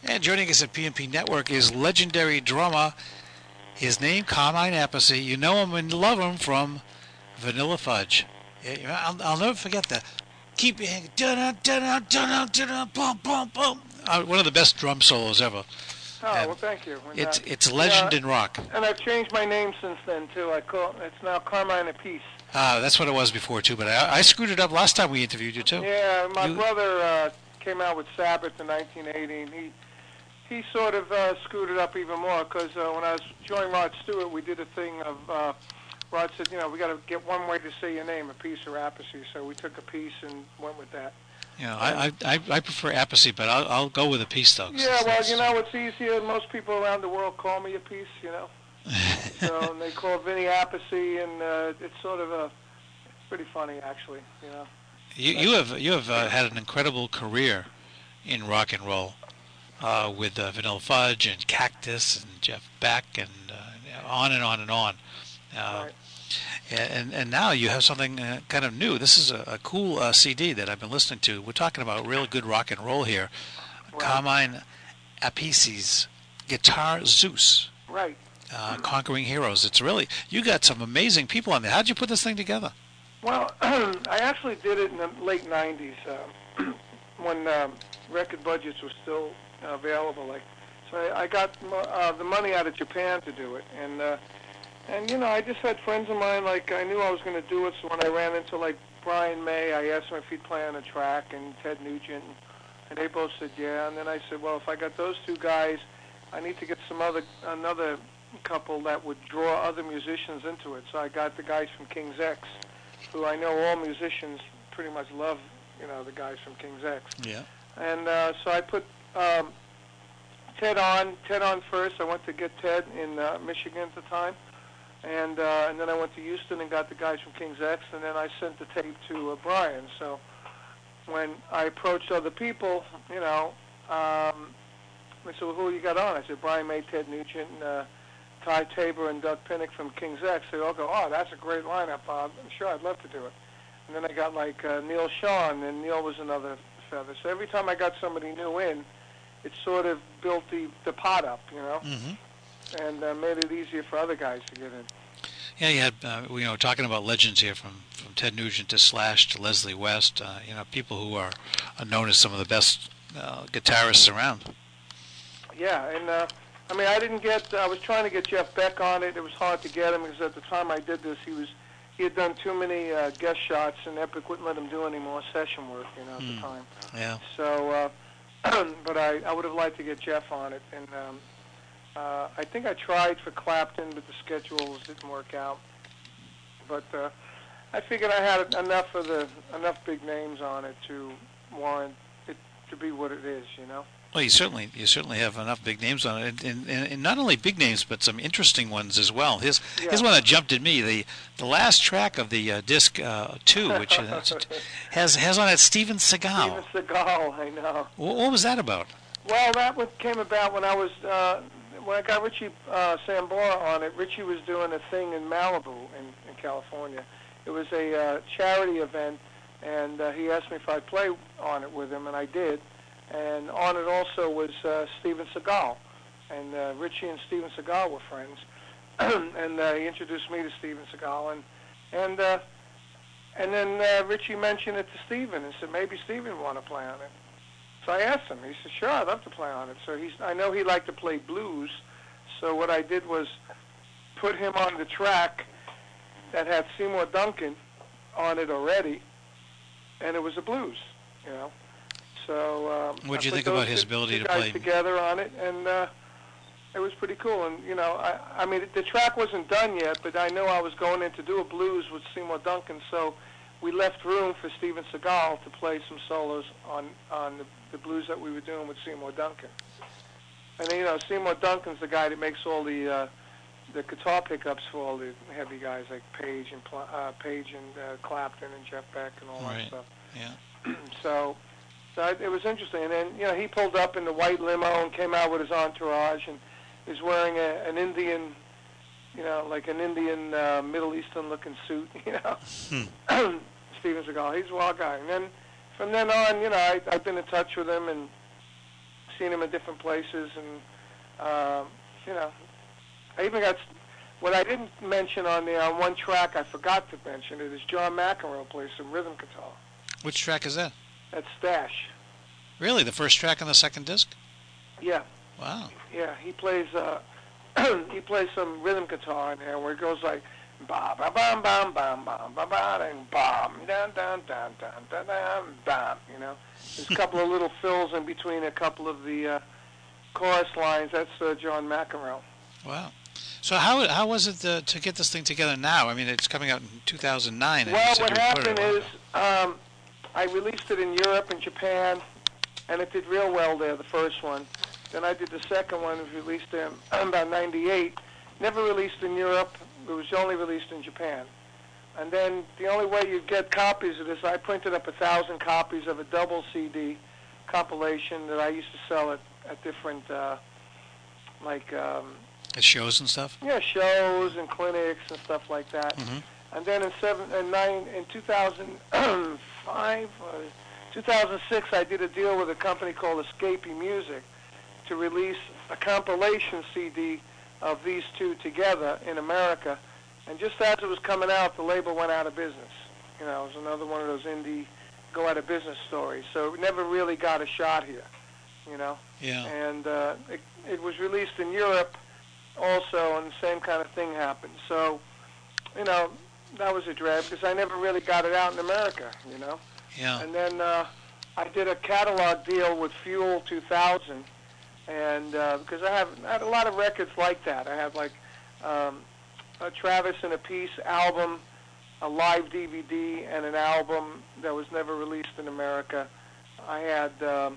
And joining us at PNP Network is legendary drummer. His name, Carmine Appice. You know him and love him from Vanilla Fudge. Yeah, I'll never forget that. Keep your hand. Boom, boom, boom. One of the best drum solos ever. Oh, well, thank you. It's a legend in rock. And I've changed my name since then, too. It's now Carmine Appice. That's what it was before, too, but I screwed it up last time we interviewed you, too. Yeah, my brother came out with Sabbath in 1980, and he sort of screwed it up even more, because when I was joining Rod Stewart, we did a thing of, Rod said, we got to get one way to say your name, Appice or Appice, so we took Appice and went with that. I prefer Appice, but I'll go with Appice, though. Yeah, well, it's easier. Most people around the world call me Appice, So, and they call Vinny Appice, and it's sort of pretty funny, actually, You have had an incredible career in rock and roll with Vanilla Fudge and Cactus and Jeff Beck and on and on and on. Right. And now you have something kind of new. This is a cool CD that I've been listening to. We're talking about real good rock and roll here. Right. Carmine Appice's Guitar Zeus. Right. Conquering Heroes. It's really, you got some amazing people on there. How'd you put this thing together? Well, I actually did it in the late 90s when record budgets were still available. So I got the money out of Japan to do it. And I just had friends of mine, I knew I was going to do it, so when I ran into, Brian May, I asked him if he'd play on a track, and Ted Nugent, and they both said yeah. And then I said, well, if I got those two guys, I need to get another couple that would draw other musicians into it. So I got the guys from King's X, who I know all musicians pretty much love, the guys from King's X. Yeah. And so I put Ted on first. I went to get Ted in Michigan at the time. And then I went to Houston and got the guys from King's X, and then I sent the tape to Brian. So when I approached other people, I said, well, who you got on? I said, Brian May, Ted Nugent, Ty Tabor, and Doug Pinnick from King's X. They all go, oh, that's a great lineup, Bob. I'm sure I'd love to do it. And then I got Neil Sean, and Neil was another feather. So every time I got somebody new in, it sort of built the pot up, Mm-hmm. And made it easier for other guys to get in. Yeah, you had, talking about legends here from Ted Nugent to Slash to Leslie West, people who are known as some of the best guitarists around. Yeah, and I didn't I was trying to get Jeff Beck on it. It was hard to get him because at the time I did this, he had done too many guest shots, and Epic wouldn't let him do any more session work, at the time. Yeah. So, but I would have liked to get Jeff on it, and I think I tried for Clapton, but the schedules didn't work out. But I figured I had enough big names on it to warrant it to be what it is, Well, you certainly have enough big names on it, and not only big names, but some interesting ones as well. Here's one that jumped at me. The last track of the disc 2, which has on it Steven Seagal. Steven Seagal, I know. What was that about? Well, that one came about when when I got Richie Sambora on it. Richie was doing a thing in Malibu in California. It was a charity event, and he asked me if I'd play on it with him, and I did. And on it also was Steven Seagal, and Richie and Steven Seagal were friends. And he introduced me to Steven Seagal, and then Richie mentioned it to Steven and said maybe Steven would want to play on it. So I asked him. He said, sure, I'd love to play on it. So I know he liked to play blues, so what I did was put him on the track that had Seymour Duncan on it already, and it was a blues, So what did you think about his ability to play together on it, and it was pretty cool. And the track wasn't done yet, but I know I was going in to do a blues with Seymour Duncan, so we left room for Steven Seagal to play some solos on the blues that we were doing with Seymour Duncan. And Seymour Duncan's the guy that makes all the guitar pickups for all the heavy guys like Page and Clapton and Jeff Beck and all that stuff. Yeah. So it was interesting. And then he pulled up in the white limo and came out with his entourage, and he's wearing an Indian, like an Indian Middle Eastern looking suit. Steven Seagal, he's a wild guy. And then from then on, I've been in touch with him, and seen him in different places, and you know, I even got what I didn't mention on there on one track. I forgot to mention it is John McEnroe plays some rhythm guitar. Which track is that? That's Stash. Really, the first track on the second disc? Yeah. Wow. Yeah, he plays he plays some rhythm guitar in there where it goes like ba ba bam bam bam bam ba ba and bam down down down down down down bam. You know, there's a couple of little fills in between a couple of the chorus lines. That's John McEnroe. Wow. So how was it to get this thing together now? I mean, it's coming out in 2009. And Well, what happened is I released it in Europe and Japan, and it did real well there, the first one. Then I did the second one, was released in about 98. Never released in Europe. It was only released in Japan. And then the only way you'd get copies of this, I printed up 1,000 copies of a double CD compilation that I used to sell at different, at shows and stuff? Yeah, shows and clinics and stuff like that. Mm-hmm. And then in 2005, 2006, I did a deal with a company called Escapee Music to release a compilation CD of these two together in America. And just as it was coming out, the label went out of business. You know, it was another one of those indie go out of business stories. So it never really got a shot here, you know. Yeah. And it was released in Europe also, and the same kind of thing happened. So, you know, that was a drag because I never really got it out in America, you know. Yeah. And then I did a catalog deal with Fuel 2000, and because I had a lot of records like that. I had like a Travis and a Peace album, a live DVD, and an album that was never released in America. I had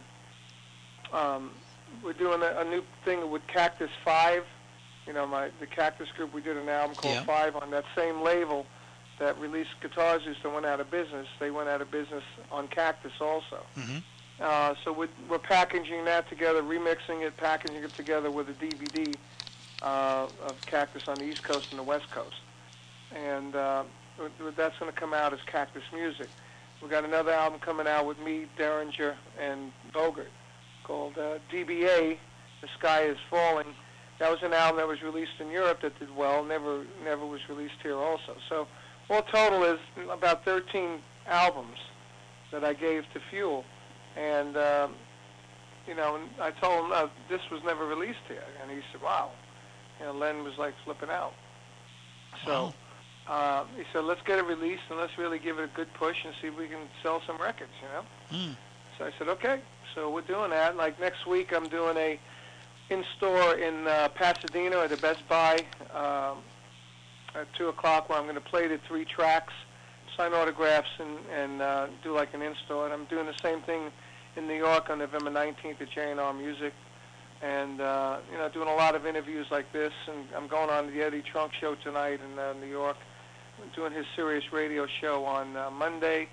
we're doing a new thing with Cactus 5. You know, the Cactus group, we did an album called Five on that same label that released Guitar Zeus that went out of business. They went out of business on Cactus also. Mm-hmm. So we're packaging that together, remixing it, packaging it together with a DVD of Cactus on the East Coast and the West Coast. And that's going to come out as Cactus Music. We've got another album coming out with me, Derringer, and Bogart called DBA, The Sky is Falling. That was an album that was released in Europe that did well, never was released here also. So all total is about 13 albums that I gave to Fuel. And, you know, and I told him this was never released here. And he said, wow. You know, Len was like flipping out. So he said, let's get it released and let's really give it a good push and see if we can sell some records, you know. Mm. So I said, okay. So we're doing that. Like next week I'm doing a in-store in Pasadena at the Best Buy at 2 o'clock where I'm going to play the 3 tracks, sign autographs, and do like an in-store. And I'm doing the same thing in New York on November 19th at J&R Music. And, you know, doing a lot of interviews like this. And I'm going on the Eddie Trunk Show tonight in New York. I'm doing his Sirius Radio show on Monday.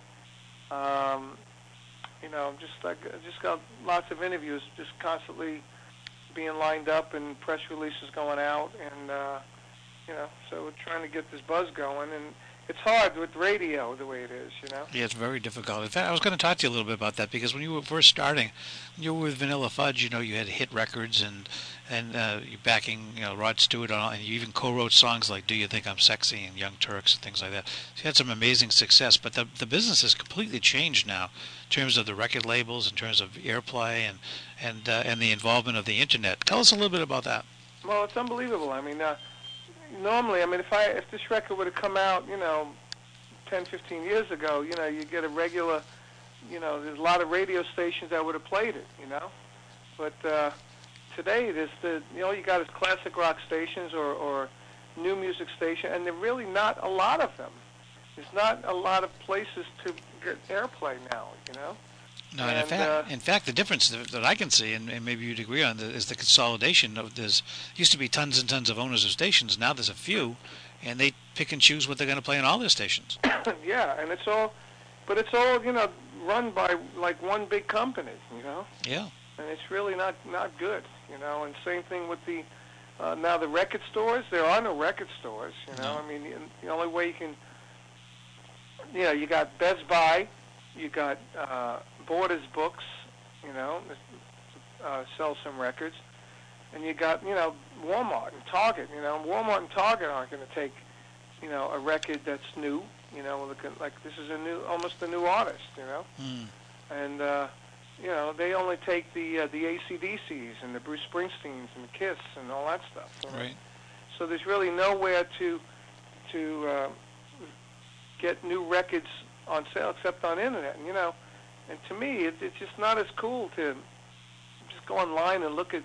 You know, just got lots of interviews, just constantly being lined up and press releases going out, and you know, so we're trying to get this buzz going, and it's hard with radio the way it is, you know. Yeah, it's very difficult. In fact, I was going to talk to you a little bit about that because when you were first starting, when you were with Vanilla Fudge, you know, you had hit records and you're backing, you know, Rod Stewart on, and you even co-wrote songs like "Do You Think I'm Sexy" and "Young Turks" and things like that. So you had some amazing success, but the business has completely changed now in terms of the record labels, in terms of airplay, and the involvement of the internet. Tell us a little bit about that. Well, it's unbelievable. I mean, normally, I mean, if this record would have come out, you know, 10, 15 years ago, you know, you get a regular, you know, there's a lot of radio stations that would have played it, you know. But today, all you got is classic rock stations or new music stations, and there are really not a lot of them. There's not a lot of places to get airplay now, you know. No, and in fact, the difference that I can see, and maybe you'd agree on, is the consolidation. There's used to be tons and tons of owners of stations. Now there's a few, and they pick and choose what they're going to play on all their stations. Yeah, and it's all, you know, run by like one big company, you know. Yeah. And it's really not good, you know. And same thing with the now the record stores. There are no record stores, you know. No. I mean, the only way you can, you know, you got Best Buy, you got Borders Books, you know, sell some records. And you got, Walmart and Target. Walmart and Target aren't going to take, a record that's new. Like this is almost a new artist. Mm. And they only take the AC/DCs and the Bruce Springsteens and the Kiss and all that stuff. Right. So there's really nowhere to get new records on sale except on internet. And to me, it's just not as cool to just go online and look at,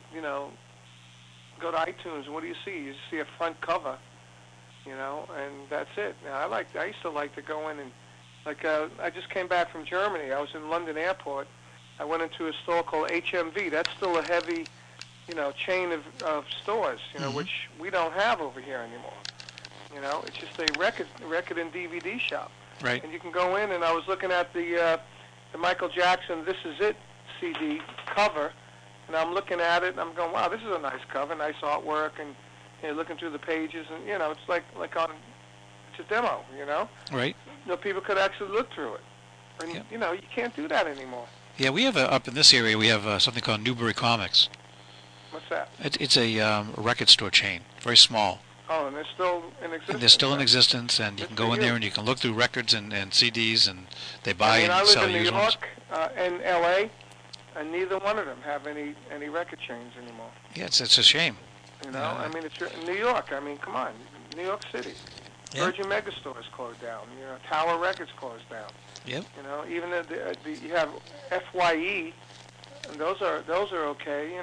go to iTunes, and what do you see? You see a front cover, and that's it. Now, I used to like to go in and, I just came back from Germany. I was in London Airport. I went into a store called HMV. That's still a heavy, chain of stores, Mm-hmm. which we don't have over here anymore. It's just a record and DVD shop. Right. And you can go in, and I was looking at the Michael Jackson "This Is It" CD cover, and I'm looking at it, and I'm going, wow, this is a nice cover, nice artwork, and looking through the pages, and it's it's a demo, Right. People could actually look through it, and Yeah. You can't do that anymore. Yeah, we have up in this area. We have something called Newbury Comics. What's that? It's a record store chain, very small. Oh, and they're still in existence. And they're still in existence, and you Good can for go in you. there and you can look through records and CDs, and they buy I and live sell in New used ones. York and L.A., and neither one of them have any record chains anymore. Yeah, it's a shame. It's New York. Come on, New York City. Yeah. Virgin Megastore is closed down. Tower Records closed down. Yep. Even you have FYE, and those are okay.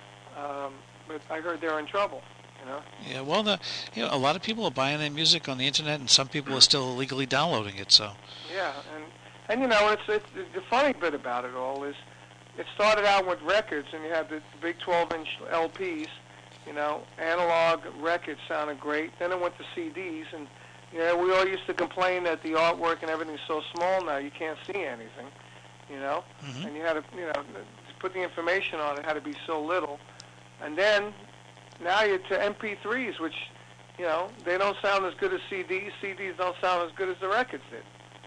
But I heard they're in trouble. Yeah. Well, a lot of people are buying their music on the internet, and some people are still illegally downloading it. So. Yeah, and it's the funny bit about it all is, it started out with records, and you had the big 12-inch LPs. Analog records sounded great. Then it went to CDs, and we all used to complain that the artwork and everything's so small now you can't see anything. Mm-hmm. And you had to to put the information on it had to be so little, and then now you're to MP3s, which they don't sound as good as CDs. CDs don't sound as good as the records did.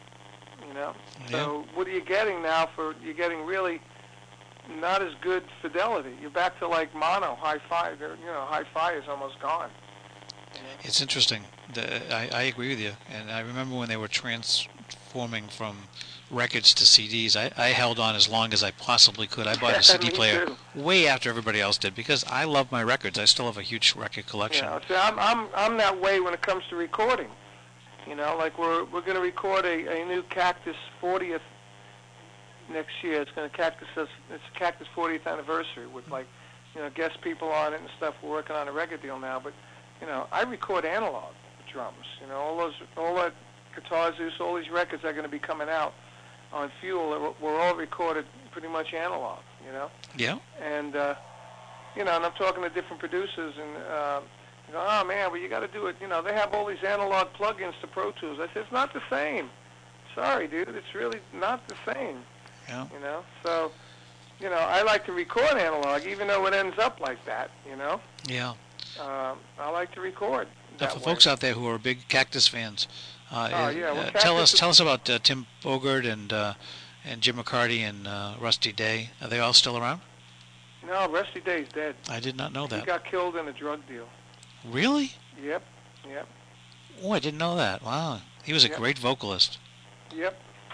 So what are you getting now you're getting really not as good fidelity. You're back to like mono, hi-fi. Hi-fi is almost gone. It's interesting. I agree with you, and I remember when they were transforming from records to CDs. I held on as long as I possibly could. I bought a CD Me player too. way after everybody else did because I love my records. I still have a huge record collection. See, I'm that way when it comes to recording. Like we're going to record a new Cactus 40th next year. It's a Cactus 40th anniversary with guest people on it and stuff. We're working on a record deal now, but I record analog drums. All that Guitar Zeus, all these records are going to be coming out on Fuel. We're all recorded pretty much analog. Yeah. And and I'm talking to different producers and. Oh man, well you got to do it. They have all these analog plugins to Pro Tools. I said it's not the same. Sorry, dude, it's really not the same. Yeah. So, I like to record analog, even though it ends up like that. Yeah. I like to record. Now, for folks out there who are big Cactus fans, Cactus tell us about Tim Bogert and Jim McCarty and Rusty Day. Are they all still around? No, Rusty Day's dead. I did not know that. He got killed in a drug deal. Really? Yep. Oh, I didn't know that. Wow. He was a great vocalist. Yep.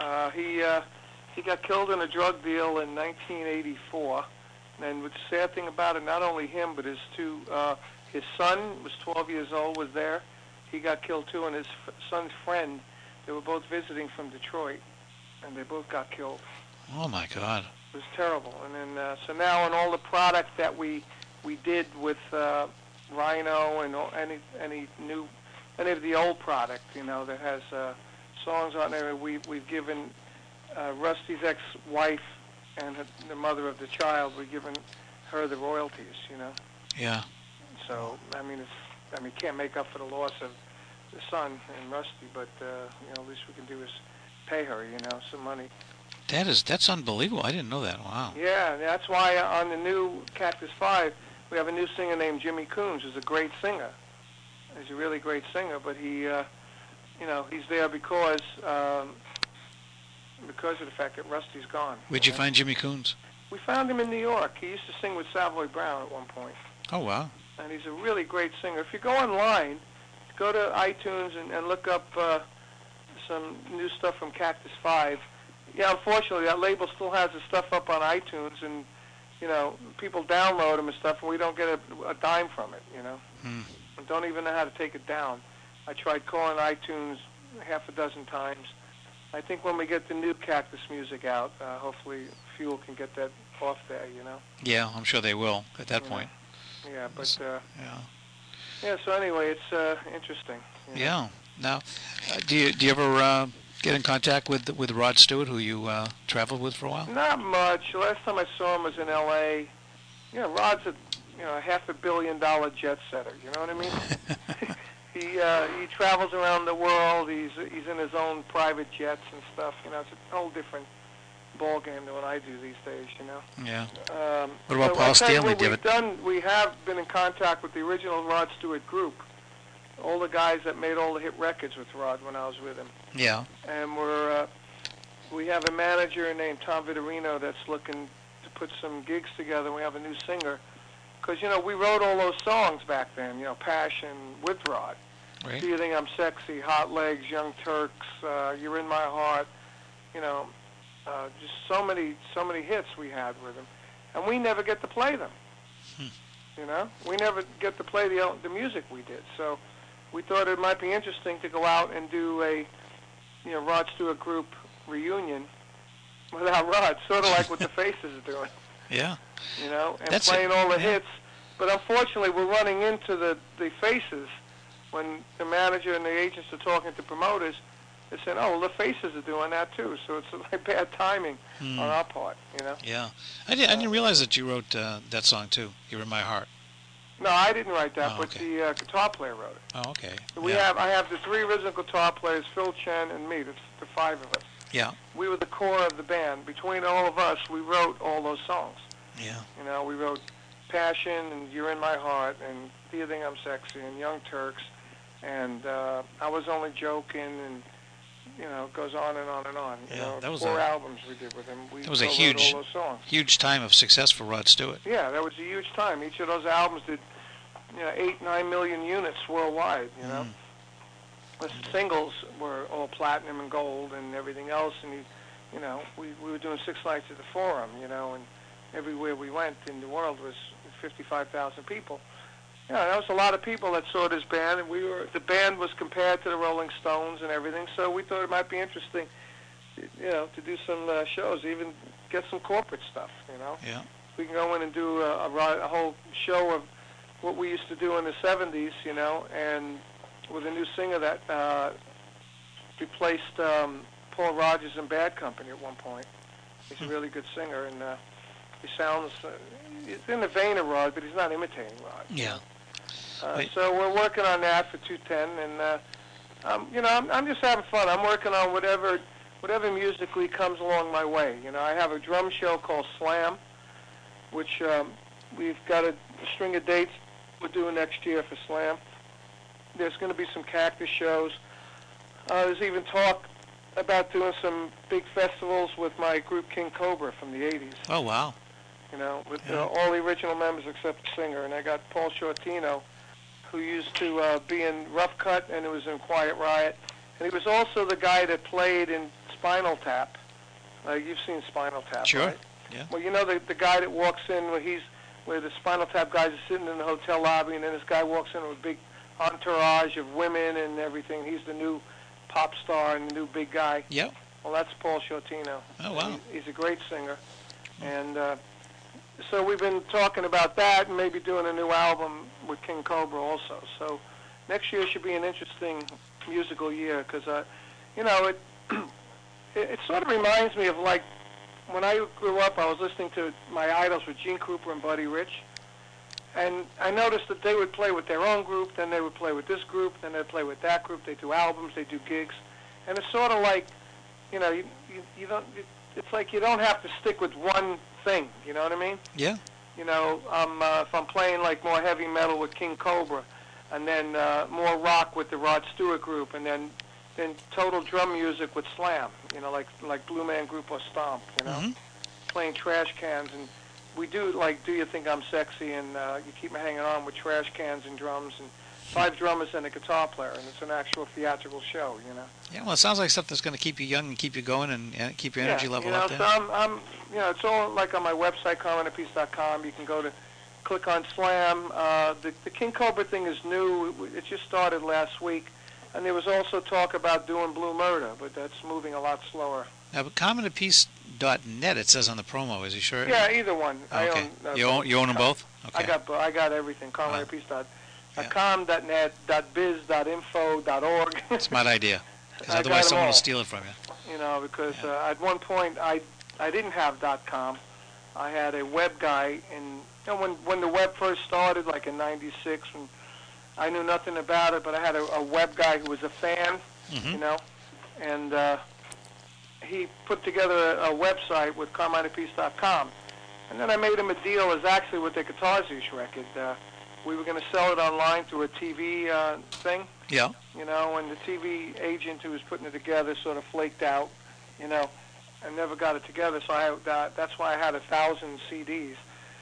He got killed in a drug deal in 1984. And the sad thing about it, not only him, but his son was 12 years old, was there. He got killed too, and his son's friend, they were both visiting from Detroit, and they both got killed. Oh, my God. It was terrible. And then, so now on all the product that we did with Rhino and any of the old product, that has songs on there, we've given Rusty's ex-wife and the mother of the child, we've given her the royalties, Yeah. So you can't make up for the loss of the son and Rusty, but at least we can do is pay her, some money. That's unbelievable. I didn't know that. Wow. Yeah, that's why on the new Cactus 5, we have a new singer named Jimmy Coons, who's a great singer. He's a really great singer, but he, he's there because of the fact that Rusty's gone. Where'd you find Jimmy Coons? We found him in New York. He used to sing with Savoy Brown at one point. Oh, wow. And he's a really great singer. If you go online, go to iTunes and look up some new stuff from Cactus 5. Yeah, unfortunately, that label still has the stuff up on iTunes, and, you know, people download them and stuff, and we don't get a dime from it, you know. And don't even know how to take it down. I tried calling iTunes half a dozen times. I think when we get the new Cactus music out, hopefully Fuel can get that off there, you know. Yeah, I'm sure they will at that point. Yeah, but Yeah. yeah. So anyway, it's interesting. You know? Yeah. Now, do you ever get in contact with Rod Stewart, who you traveled with for a while? Not much. Last time I saw him was in L.A. You know, Rod's a $500 million jet setter. You know what I mean? He travels around the world. He's in his own private jets and stuff. You know, it's a whole different ball game than what I do these days. You know. Yeah. What about Paul Stanley? We have been in contact with the original Rod Stewart group. All the guys that made all the hit records with Rod when I was with him. Yeah. And we have a manager named Tom Vitorino that's looking to put some gigs together. We have a new singer. Because, you know, we wrote all those songs back then, you know, Passion with Rod. Right. Do You Think I'm Sexy, Hot Legs, Young Turks, You're in My Heart, you know, just so many hits we had with him. And we never get to play them, you know. We never get to play the music we did. So we thought it might be interesting to go out and do a, you know, Rod Stewart group reunion without Rod, sort of like what the Faces are doing. Yeah. You know, and That's playing all the hits. But unfortunately, we're running into the Faces when the manager and the agents are talking to promoters. They said, "Oh, well, the Faces are doing that too." So it's like bad timing on our part, you know. Yeah, I didn't realize that you wrote that song too. "You're in My Heart." No, I didn't write that, Oh, but okay. the guitar player wrote it. Oh, okay. I have the three original guitar players, Phil Chen and me. That's the five of us. Yeah. We were the core of the band. Between all of us, we wrote all those songs. Yeah. You know, we wrote Passion and You're in My Heart and Do You Think I'm Sexy and Young Turks and I Was Only Joking, and, you know, it goes on and on and on. You know, that was 4 albums we did with him. That was a wrote all those songs. huge time of success for Rod Stewart. Yeah, that was a huge time. Each of those albums did, you know, 8-9 million units worldwide, you know. The singles were all platinum and gold and everything else, and, you know, we were doing 6 nights at the Forum, you know, and everywhere we went in the world was 55,000 people. Yeah, that was a lot of people that saw this band, and the band was compared to the Rolling Stones and everything, so we thought it might be interesting, you know, to do some shows, even get some corporate stuff, you know. Yeah. We can go in and do a whole show of what we used to do in the 70s, you know, and with a new singer that replaced Paul Rodgers in Bad Company at one point. He's a really good singer, and he sounds he's in the vein of Rod, but he's not imitating Rod. Yeah. So we're working on that for 210, and you know, I'm just having fun. I'm working on whatever musically comes along my way. You know, I have a drum show called Slam, which we've got a string of dates we're doing next year for Slam. There's going to be some Cactus shows. There's even talk about doing some big festivals with my group King Cobra from the 80s. Oh, wow. You know, with all the original members except the singer. And I got Paul Shortino, who used to be in Rough Cut and it was in Quiet Riot. And he was also the guy that played in Spinal Tap. You've seen Spinal Tap, Sure. right? Yeah. Well, you know the guy that walks in where the Spinal Tap guys are sitting in the hotel lobby, and then this guy walks in with a big entourage of women and everything. He's the new pop star and the new big guy. Yep. Well, that's Paul Shortino. Oh, wow. He's a great singer. And so we've been talking about that and maybe doing a new album with King Cobra also. So next year should be an interesting musical year because, you know, it sort of reminds me of like when I grew up, I was listening to my idols with Gene Krupa and Buddy Rich. And I noticed that they would play with their own group, then they would play with this group, then they'd play with that group. They do albums, they do gigs. And it's sort of like, you know, you don't, it's like you don't have to stick with one thing, you know what I mean? Yeah. You know, if I'm playing like more heavy metal with King Cobra, and then more rock with the Rod Stewart group, and then total drum music with Slam, you know, like Blue Man Group or Stomp, you know? playing trash cans, and we do like Do You Think I'm Sexy, and You Keep Me Hanging On with trash cans and drums, and 5 drummers and a guitar player, and it's an actual theatrical show, you know. Yeah, well, it sounds like stuff that's going to keep you young and keep you going and keep your energy level up there. So I'm, it's all like on my website, CarmineApiece.com. You can go to click on Slam. The King Cobra thing is new. It just started last week. And there was also talk about doing Blue Murder, but that's moving a lot slower. Now, but CarmineApiece.net, it says on the promo. Is he sure? Yeah, either one. Oh, okay. You own them both? Okay. I got everything. CarmineApiece.com.net, .biz, .info, .org. Smart idea. Because otherwise someone will steal it from you. You know, because at one point I didn't have .com. I had a web guy, and when the web first started, like in '96, when I knew nothing about it, but I had a web guy who was a fan, you know, and he put together a website with CarmineApiece.com. And then I made him a deal as actually with the Guitar Zeus record. We were going to sell it online through a TV thing. Yeah. You know, and the TV agent who was putting it together sort of flaked out, you know, and never got it together. So that's why I had 1,000 CDs.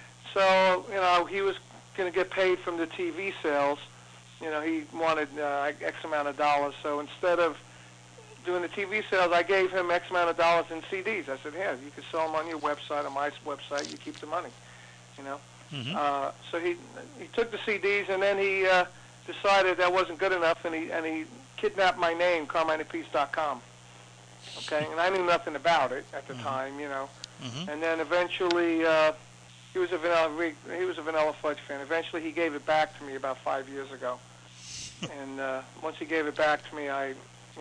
So, you know, he was going to get paid from the TV sales. You know, he wanted X amount of dollars. So instead of doing the TV sales, I gave him X amount of dollars in CDs. I said, here, you can sell them on your website, on my website. You keep the money, you know. So he took the CDs, and then he decided that wasn't good enough, and he kidnapped my name, CarmineApiece.com. Okay, and I knew nothing about it at the time, you know. And then eventually, he was a Vanilla Fudge fan. Eventually, he gave it back to me about 5 years ago. And once he gave it back to me, I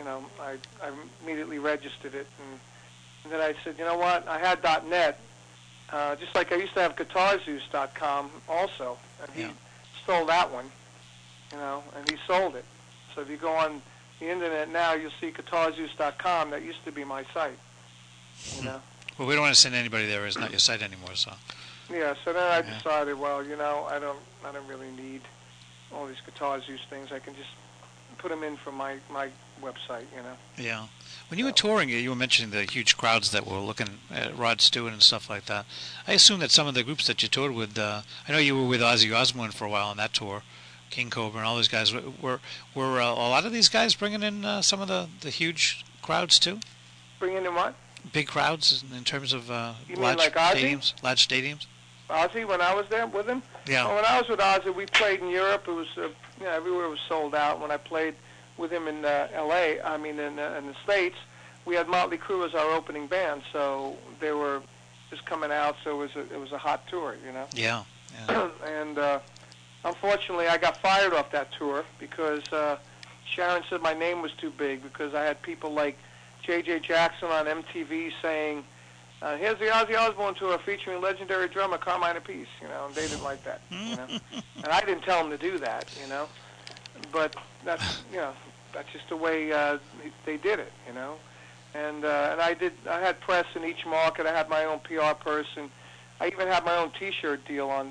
immediately registered it, and then I said, you know what? I had .net. Just like I used to have GuitarZeus.com also, and he stole that one, you know, and he sold it. So if you go on the internet now, you'll see GuitarZeus.com. That used to be my site, you know. Well, we don't want to send anybody there. It's not your site anymore, so. Yeah. So then I decided, well, you know, I don't really need all these Guitar Zeus things. I can just put them in from my website, you know. Yeah. When you were touring, you were mentioning the huge crowds that were looking at Rod Stewart and stuff like that. I assume that some of the groups that you toured with, I know you were with Ozzy Osbourne for a while on that tour, King Cobra and all those guys. Were a lot of these guys bringing in some of the huge crowds too? Bringing in what? Big crowds in terms of you large mean like Ozzy? stadiums? Large stadiums? Ozzy, when I was there with him? Yeah. Well, when I was with Ozzy, we played in Europe. It was, everywhere was sold out. When I played with him in L.A., I mean in the States, we had Motley Crue as our opening band, so they were just coming out. So it was a hot tour, you know. Yeah. And unfortunately, I got fired off that tour because Sharon said my name was too big, because I had people like J.J. Jackson on MTV saying, here's the Ozzy Osbourne tour featuring legendary drummer Carmine Appice, you know, and they didn't like that, you know. And I didn't tell them to do that, you know. But that's, you know, that's just the way they did it, you know. And I had press in each market. I had my own PR person. I even had my own T-shirt deal on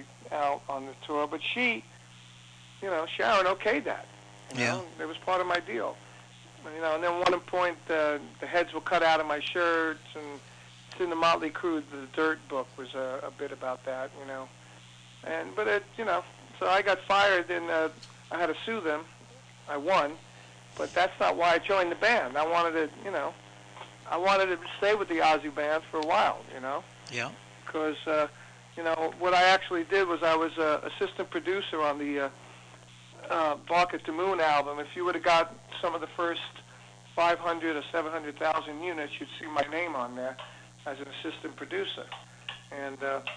the tour. But she, you know, Sharon okayed that. You know, it was part of my deal. You know, and then at one point the heads were cut out of my shirts, and it's in the Motley Crue, the Dirt book was a bit about that, you know. But it, you know, so I got fired, and I had to sue them. I won, but that's not why I joined the band. I wanted to stay with the Ozzy band for a while, you know. Yeah. Because you know, what I actually did was I was assistant producer on the Bark at the Moon album. If you would have got some of the first 500 or 700,000 units, you'd see my name on there as an assistant producer. And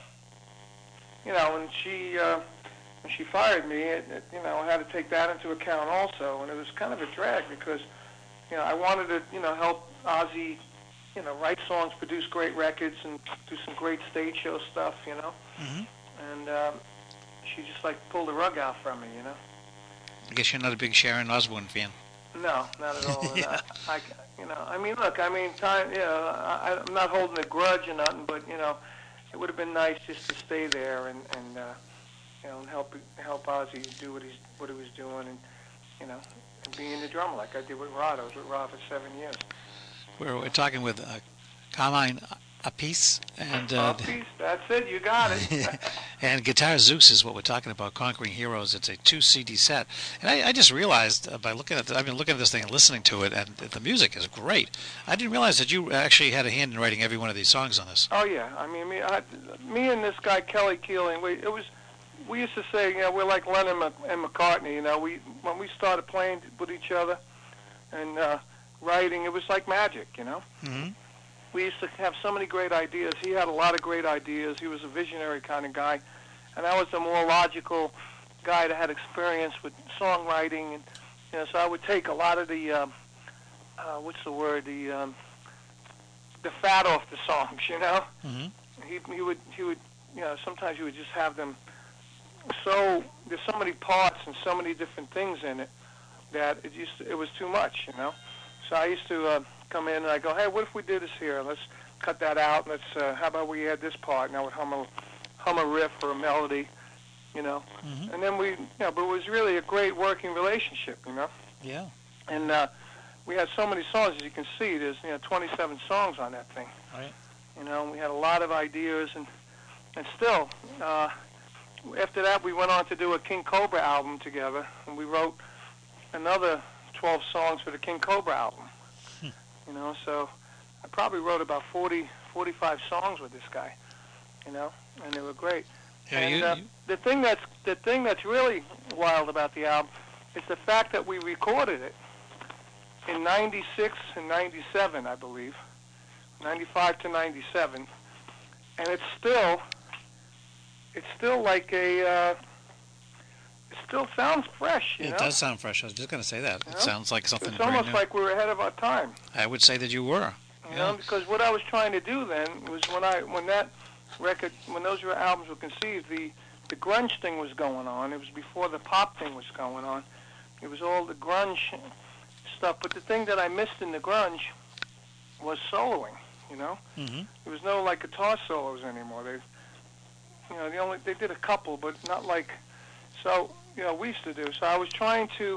you know, when she fired me, you know, I had to take that into account also, and it was kind of a drag because, you know, I wanted to, you know, help Ozzy, you know, write songs, produce great records, and do some great stage show stuff, you know. And she just like pulled the rug out from me, you know. I guess you're not a big Sharon Osbourne fan. No, not at all. Yeah. You know, I mean, look, I mean, time, you know, I'm not holding a grudge or nothing, but, you know, it would have been nice just to stay there and you know, and help Ozzy do what he was doing, and, you know, and being the drummer like I did with Rod. I was with Rod for 7 years. We're talking with Carmine apiece, and Peace. That's it. You got it. and Guitar Zeus is what we're talking about. Conquering Heroes. It's a 2 CD set, and I just realized by looking at I've been looking at this thing and listening to it, and the music is great. I didn't realize that you actually had a hand in writing every one of these songs on this. Oh yeah. I mean, me and this guy Kelly Keeling. We used to say, we're like Lennon and McCartney. When we started playing with each other and writing, it was like magic. Mm-hmm. We used to have so many great ideas. He had a lot of great ideas. He was a visionary kind of guy, and I was a more logical guy that had experience with songwriting, and so I would take a lot of the what's the word, the fat off the songs. Mm-hmm. He would sometimes he would just have them. So there's so many parts and so many different things in it that it was too much. So I used to come in and I go, hey, what if we did this here? Let's cut that out. How about we add this part? And I would hum a riff or a melody, Mm-hmm. And then but it was really a great working relationship, Yeah. And we had so many songs, as you can see. There's 27 songs on that thing. Right. We had a lot of ideas, and still, after that, we went on to do a King Cobra album together, and we wrote another 12 songs for the King Cobra album. So I probably wrote about 45 songs with this guy, and they were great. Yeah, and the thing that's really wild about the album is the fact that we recorded it in 96 and 97, I believe, 95 to 97, and it's still like it still sounds fresh, It does sound fresh. I was just going to say that. It sounds like something It's brand almost new. like we were ahead of our time. I would say that you were. Because what I was trying to do then was when those albums were conceived, the grunge thing was going on. It was before the pop thing was going on. It was all the grunge stuff. But the thing that I missed in the grunge was soloing. Mm-hmm. There was no guitar solos anymore. They did a couple, but not like we used to do. So I was trying to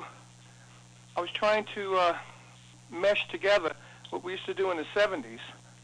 mesh together what we used to do in the 70s,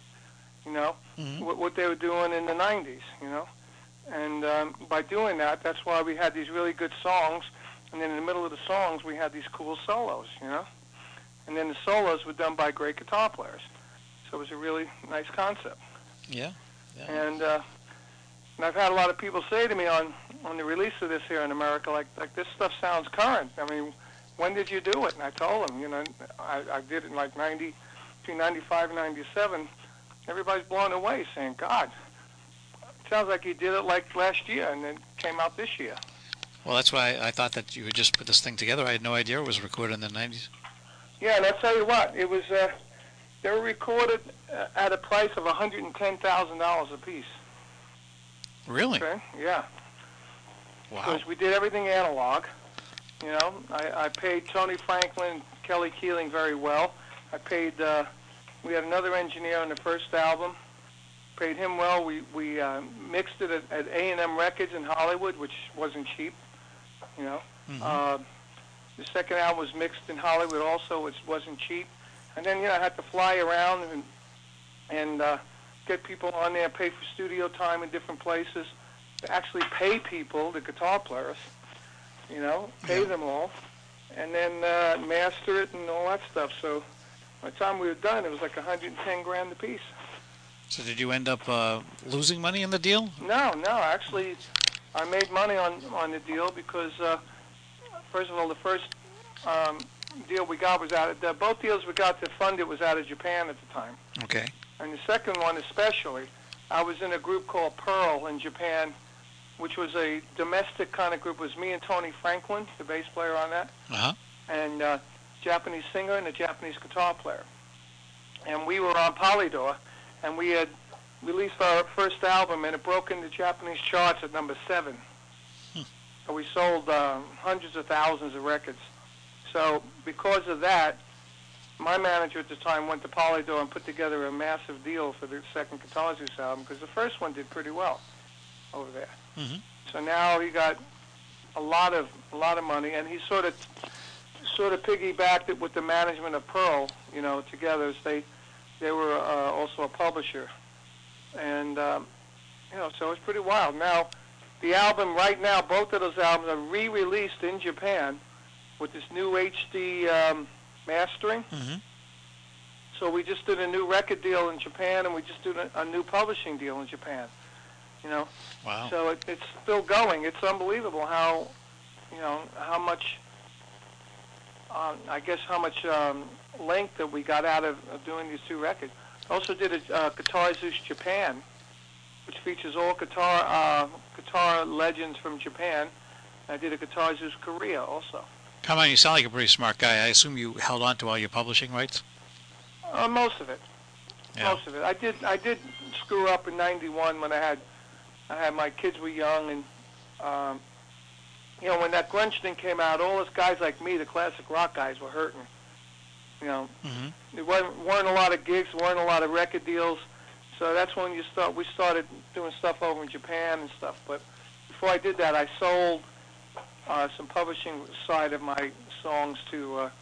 Mm-hmm. what they were doing in the 90s, And by doing that, that's why we had these really good songs, and then in the middle of the songs, we had these cool solos, And then the solos were done by great guitar players. So it was a really nice concept. Yeah. And I've had a lot of people say to me on the release of this here in America, like this stuff sounds current. I mean, when did you do it? And I told them, I did it in between 95 and 97. Everybody's blown away, saying, God, it sounds like you did it like last year, and it came out this year. Well, that's why I thought that you would just put this thing together. I had no idea it was recorded in the 90s. Yeah, and I'll tell you what, it was, they were recorded at a price of $110,000 a piece. Really? Okay, yeah. Wow. Because we did everything analog. I paid Tony Franklin, Kelly Keeling very well. I paid, we had another engineer on the first album. Paid him well. We mixed it at A&M Records in Hollywood, which wasn't cheap, Mm-hmm. The second album was mixed in Hollywood also, which wasn't cheap. And then, I had to fly around and get people on there, pay for studio time in different places, to actually pay people, the guitar players, pay them all, and then master it and all that stuff. So by the time we were done, it was like $110,000 a piece. So did you end up losing money in the deal? No. Actually, I made money on the deal because, first of all, the first deal we got was both deals we got to fund it was out of Japan at the time. Okay. And the second one especially, I was in a group called Pearl in Japan, which was a domestic kind of group. It was me and Tony Franklin, the bass player on that, Uh-huh. and Japanese singer and a Japanese guitar player. And we were on Polydor, and we had released our first album, and it broke into Japanese charts at number 7. So we sold hundreds of thousands of records. So because of that, my manager at the time went to Polydor and put together a massive deal for the second Guitar Zeus album, because the first one did pretty well over there. Mm-hmm. So now he got a lot of money, and he sort of piggybacked it with the management of Pearl, together. As they were also a publisher, and so it's pretty wild. Now, the album right now, both of those albums are re-released in Japan with this new HD mastering. Mm-hmm. So we just did a new record deal in Japan, and we just did a new publishing deal in Japan. Wow. So it's still going. It's unbelievable how much, how much length that we got out of doing these two records. Also did a Guitar Zeus Japan, which features all guitar legends from Japan. I did a Guitar Zeus Korea also. Come on, you sound like a pretty smart guy. I assume you held on to all your publishing rights? Most of it. Yeah. Most of it. I did screw up in '91 when I had my kids were young, and when that grunge thing came out, all those guys like me, the classic rock guys, were hurting. Mm-hmm. There weren't a lot of gigs, weren't a lot of record deals, so that's when we started doing stuff over in Japan and stuff. But before I did that, I sold some publishing side of my songs to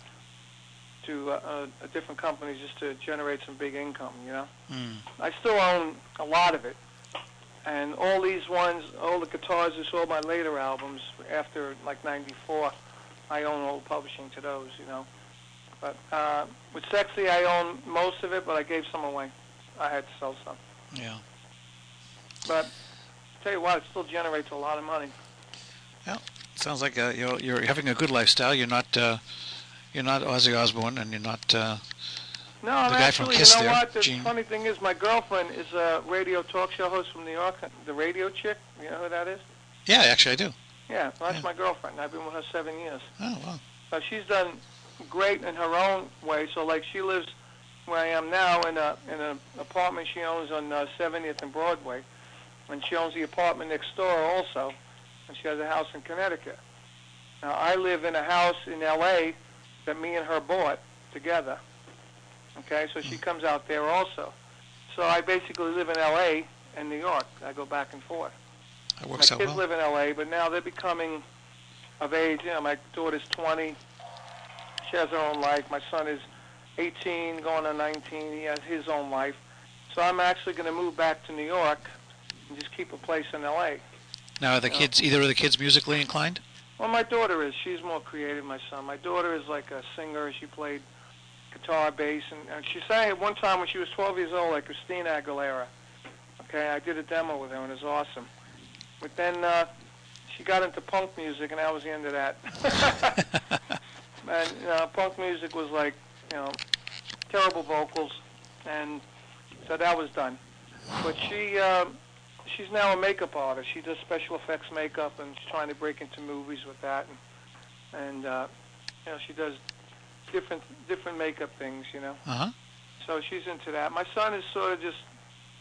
different companies just to generate some big income. Mm. I still own a lot of it, and all these ones, all the guitars, all my later albums after like '94, I own all the publishing to those. But with Sexy, I own most of it, but I gave some away. I had to sell some. Yeah. But tell you what, it still generates a lot of money. Yeah. Sounds like you're having a good lifestyle. You're not Ozzy Osbourne, and you're not No, the I'm guy actually, from Kiss you know there, what? The Gene. funny thing is, my girlfriend is a radio talk show host from New York, the radio chick. You know who that is? Yeah, actually I do. Yeah, well, that's Yeah. my girlfriend. I've been with her 7 years. Oh, wow. So she's done great in her own way. So like she lives where I am now in an apartment she owns on 70th and Broadway, and she owns the apartment next door also, and she has a house in Connecticut. Now I live in a house in L.A. that me and her bought together. Okay, so she comes out there also. So I basically live in L.A. and New York. I go back and forth. That My works out kids well. live in L.A., but now they're becoming of age. My daughter's 20. She has her own life. My son is 18, going on 19. He has his own life. So I'm actually going to move back to New York and just keep a place in L.A. Now, are the kids, either of the kids musically inclined? Well, my daughter is. She's more creative, my son. My daughter is like a singer. She played guitar, bass, and she sang at one time when she was 12 years old, like Christina Aguilera. Okay, I did a demo with her, and it was awesome. But then she got into punk music, and that was the end of that. And punk music was like, terrible vocals, and so that was done. But she's now a makeup artist. She does special effects makeup, and she's trying to break into movies with that, and she does different makeup things, Uh-huh. So she's into that. My son is sort of just,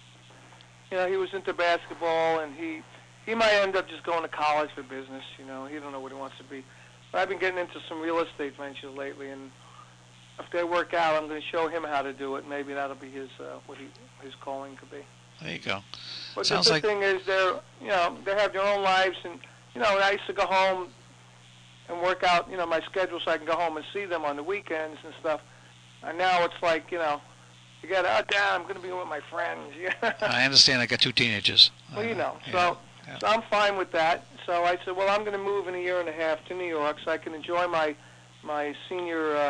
he was into basketball, and he might end up just going to college for business, He don't know what he wants to be. But I've been getting into some real estate ventures lately, and if they work out, I'm going to show him how to do it. Maybe that'll be his calling could be. There you go. But Sounds the like thing is, they have their own lives, and I used to go home and work out, my schedule so I can go home and see them on the weekends and stuff. And now it's like, you got I'm going to be with my friends. I understand. I got two teenagers. Well, Yeah. So I'm fine with that. So I said, well, I'm going to move in a year and a half to New York so I can enjoy my senior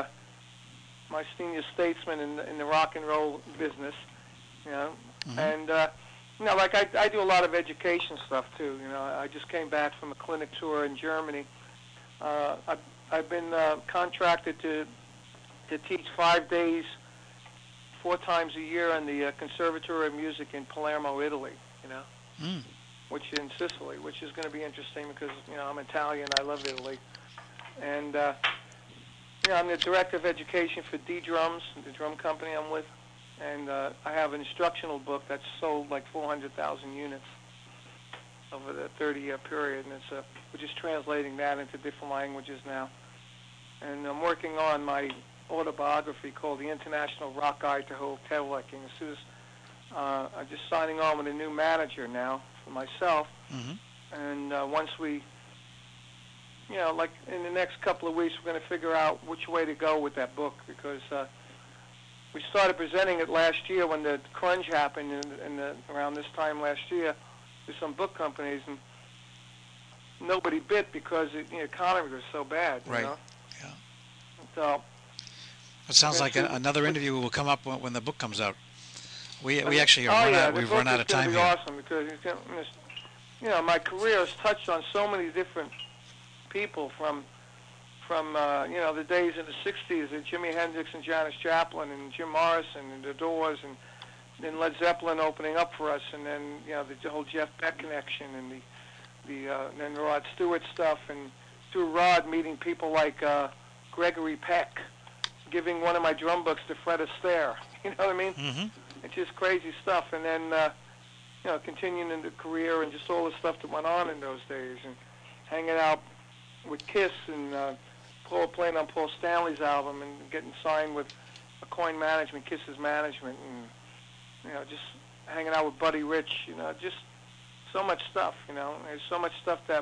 statesman in the rock and roll business, Mhm. And like I do a lot of education stuff too. I just came back from a clinic tour in Germany. I've been contracted to teach 5 days, 4 times a year in the Conservatory of Music in Palermo, Italy. Mm. Which in Sicily, which is going to be interesting because I'm Italian. I love Italy, and I'm the director of education for D Drums, the drum company I'm with, and I have an instructional book that's sold like 400,000 units over the 30-year period, and we're just translating that into different languages now. And I'm working on my autobiography called The International Rock Guide to Hotellecking. As soon as I'm just signing on with a new manager now for myself, Mm-hmm. and once we, like in the next couple of weeks, we're going to figure out which way to go with that book because we started presenting it last year when the crunch happened around this time last year with some book companies, and nobody bit because the economy was so bad. Right. You know? Yeah. So it sounds like another interview will come up when the book comes out. We actually we've run out of time here. Awesome because my career has touched on so many different people from the days in the '60s of Jimi Hendrix and Janis Joplin and Jim Morrison and the Doors, and then Led Zeppelin opening up for us, and then the whole Jeff Beck connection, and then Rod Stewart stuff, and through Rod meeting people like Gregory Peck, giving one of my drum books to Fred Astaire. You know what I mean? Mm-hmm. It's just crazy stuff, and then continuing in the career and just all the stuff that went on in those days, and hanging out with Kiss and playing on Paul Stanley's album and getting signed with Coin Management, Kiss's management, and just hanging out with Buddy Rich. Just so much stuff. There's so much stuff that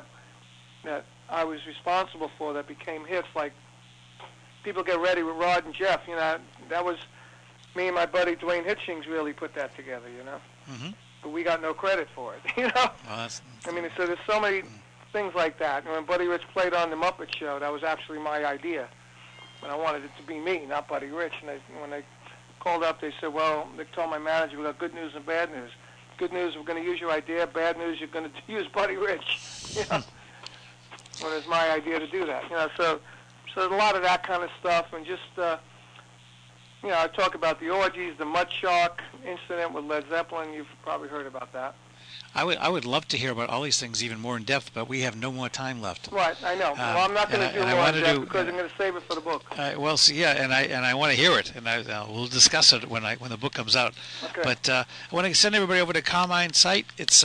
I was responsible for that became hits, like People Get Ready with Rod and Jeff. That was me and my buddy Dwayne Hitchings really put that together. Mm-hmm. But we got no credit for it. Well, so there's so many things like that. And when Buddy Rich played on The Muppet Show, that was actually my idea. And I wanted it to be me, not Buddy Rich. And when they called up, they said, well, they told my manager, we got good news and bad news. Good news, we're going to use your idea. Bad news, you're going to use Buddy Rich. When it's my idea to do that. So there's a lot of that kind of stuff. And just, I talk about the orgies, the Mud Shark incident with Led Zeppelin. You've probably heard about that. I would love to hear about all these things even more in depth, but we have no more time left. Right, I know. Well, I'm not going to do more in depth because I'm going to save it for the book. And I want to hear it, and we'll discuss it when the book comes out. Okay. But I want to send everybody over to Carmine's site. It's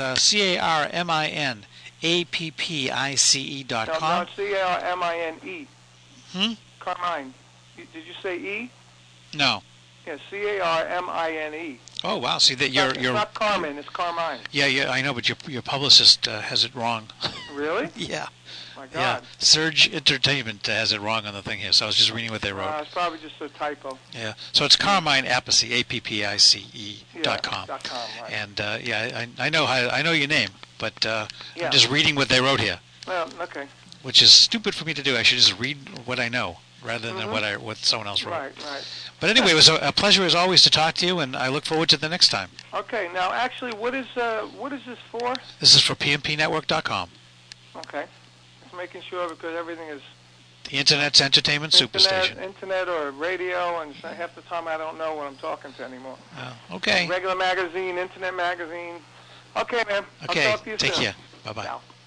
CarmineAppice.com. No, CarMine. Carmine. Did you say E? No. Yeah, CarMine. Oh wow! See that you're not Carmen, it's Carmine. Yeah, I know, but your publicist has it wrong. Really? Yeah. My God. Yeah, Surge Entertainment has it wrong on the thing here, so I was just reading what they wrote. It's probably just a typo. Yeah, so it's Carmine Appice, APPICE.com. .com, right. And I know your name, but I'm just reading what they wrote here. Well, okay. Which is stupid for me to do. I should just read what I know rather than what someone else wrote. Right. But anyway, it was a pleasure as always to talk to you, and I look forward to the next time. Okay. Now, actually, what is this for? This is for PMPNetwork.com. Okay. Just making sure because everything is the Internet's entertainment superstation. Internet or radio, and half the time I don't know what I'm talking to anymore. Okay. Regular magazine, Internet magazine. Okay, man. Okay. I'll talk to you soon. Take care. Bye-bye. Ciao.